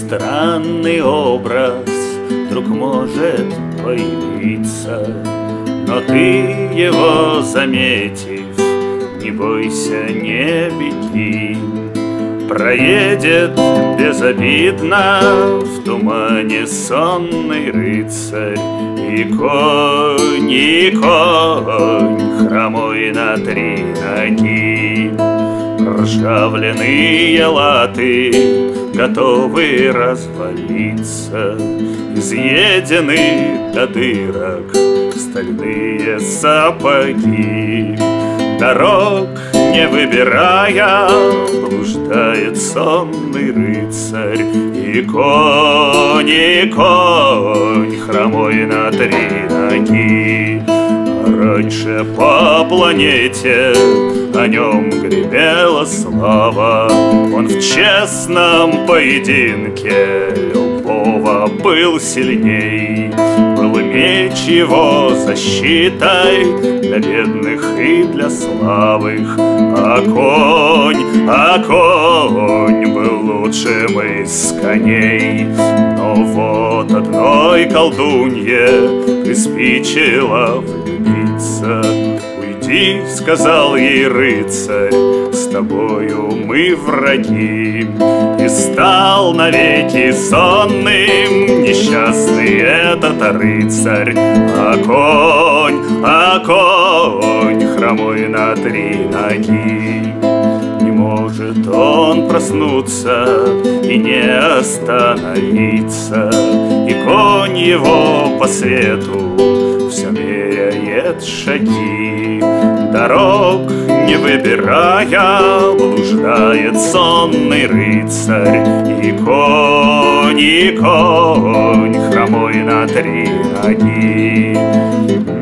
Странный образ вдруг может появиться, но ты его заметив, не бойся, не беги. Проедет безобидно в тумане сонный рыцарь, и конь хромой на три ноги. Ржавленные латы готовы развалиться, изъедены до дырок стальные сапоги. Дорог не выбирая, блуждает сонный рыцарь, и конь хромой на три ноги. Раньше по планете о нем гремела слава, он в честном поединке любого был сильней. Был меч его защитой для бедных и для слабых, а конь был лучшим из коней. Но вот одной колдунье приспичило влюбиться. «Уйди», — сказал ей рыцарь, — «с тобою мы враги». И стал навеки сонным несчастный этот рыцарь, а конь хромой на три ноги. Не может он проснуться и не остановиться, и конь его по свету все меряет шаги. Дорог не выбирая, блуждает сонный рыцарь, и конь хромой на три ноги.